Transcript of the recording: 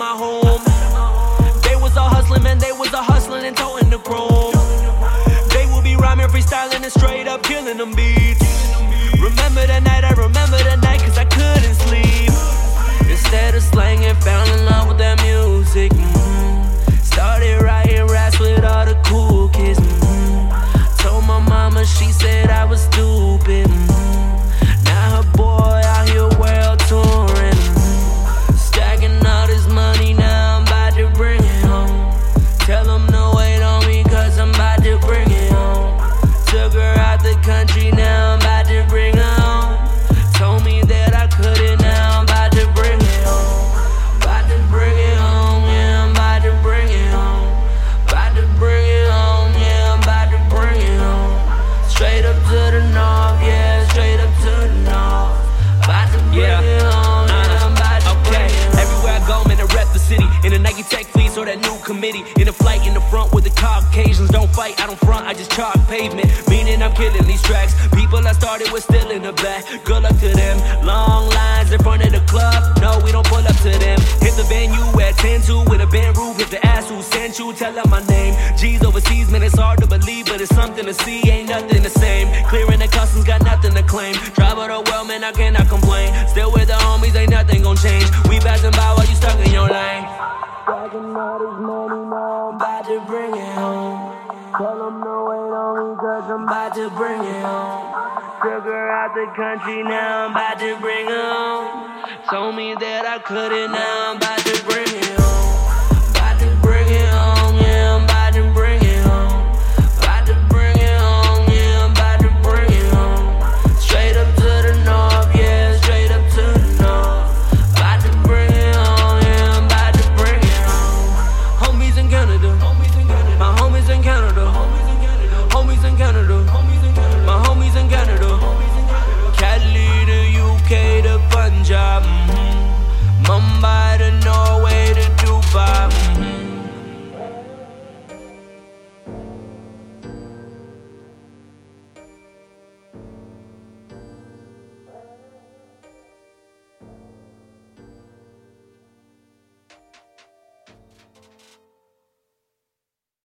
my home. They was all hustling, man, they was all hustling and toting the chrome. They will be rhyming, freestyling and straight up killing them beats. Remember the night, I remember the night, cause I couldn't sleep. Instead of slanging, fell in love with that music. Started writing raps with all the cool kids. Told my mama, she said I was stupid. Now her boy out here world touring. Stacking all this money, now I'm about to bring it home. Tell them no wait on me, cause I'm about to bring it home. Took her out the country, now I'm about to bring her home. Told me that I couldn't, now I'm about to bring it home. About to bring it home, yeah, I'm about to bring it home. About to bring it home, yeah, I'm about to bring it home. Straight up to the north, yeah, straight up to the north. About to bring it home, yeah, I'm about to bring it home. Everywhere I go, man, I rep the city. In a Nike Tech fleece or that new committee. In a flight in the front with the Caucasians. Don't fight, I don't front, I just chalk pavement. Meaning I'm killing these tracks. People I started with still in the back. Good luck to them. Long lines in front of the club. No, we don't pull up to them. Hit the venue at 10-2 with a band roof. Hit the ass who sent you, tell them my name. G's overseas, man, it's hard to believe, but it's something to see. Ain't nothing the same. Clearing the customs, got nothing to claim. Travel the world, man, I cannot complain. Still with the homies, ain't nothing gon' change. We passing by while you stuck in your lane. Stacking all this money, now I'm about to bring it home. Tell them no wait on me, cause I'm about to bring it home. Took her out the country, now I'm about to bring her home. Told me that I couldn't, now I'm about to bring it